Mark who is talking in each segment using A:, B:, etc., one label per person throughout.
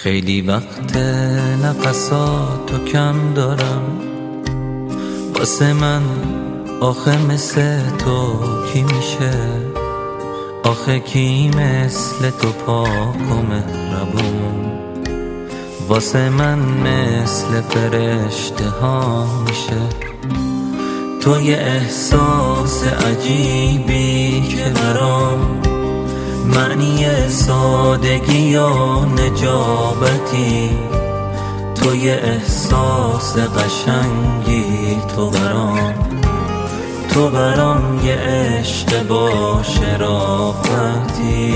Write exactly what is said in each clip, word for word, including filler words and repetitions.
A: خیلی وقت نفساتو کم دارم، واسه من آخه مثل تو کی میشه؟ آخه کی مثل تو پاک و مهربون؟ واسه من مثل فرشته ها میشه؟ تو یه احساس عجیبی که برام معنی سادگی یا نجابتی، تو یه احساس قشنگی، تو برام تو برام یه عشق با شرافتی.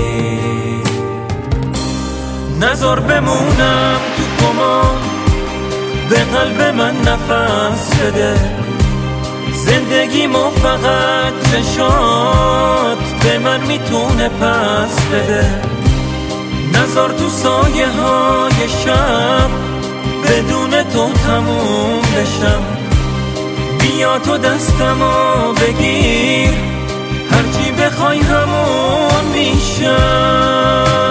A: نذار بمونم تو کمان، به قلب من نفس بده، زندگیمو فقط چشات به من میتونه پس بده. نذار تو سایه های شب بدون تو تموم بشم، بیا تو دستمو بگیر، هرچی بخوای همون میشم.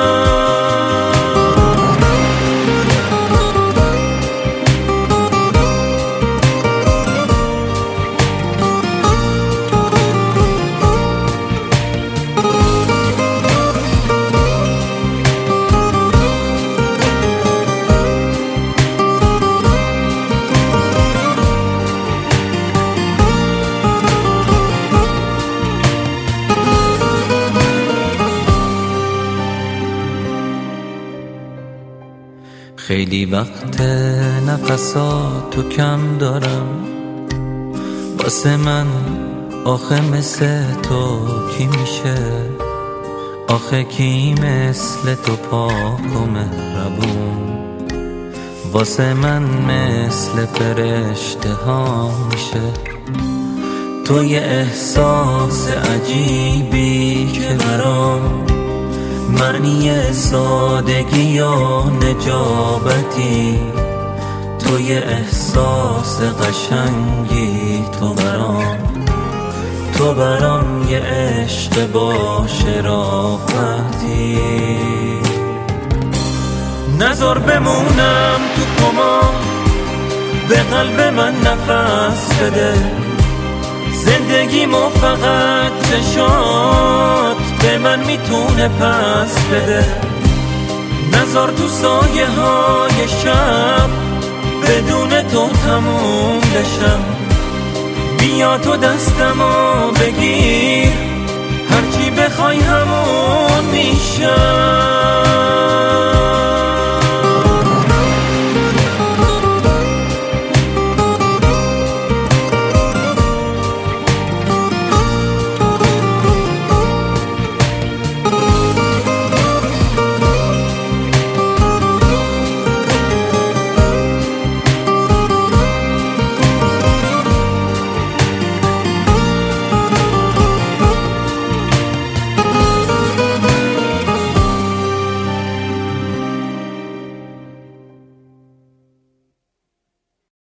A: خیلی وقت نفساتو کم دارم، واسه من آخه مثل تو کی میشه؟ آخه کی مثل تو پاک و مهربون؟ واسه من مثل فرشته ها میشه؟ تو یه احساس عجیبی که برام معنی سادگی یا نجابتی، تو یه احساس قشنگی، تو برام تو برام یه عشق با شرافتی. نذار بمونم تو کمان، به قلب من نفس بده، زندگیمو فقط چشات به من میتونه پس بده. نذار تو سایه های شب بدون تو تموم بشم، بیا تو دستمو بگیر، هرچی بخوای همون میشم.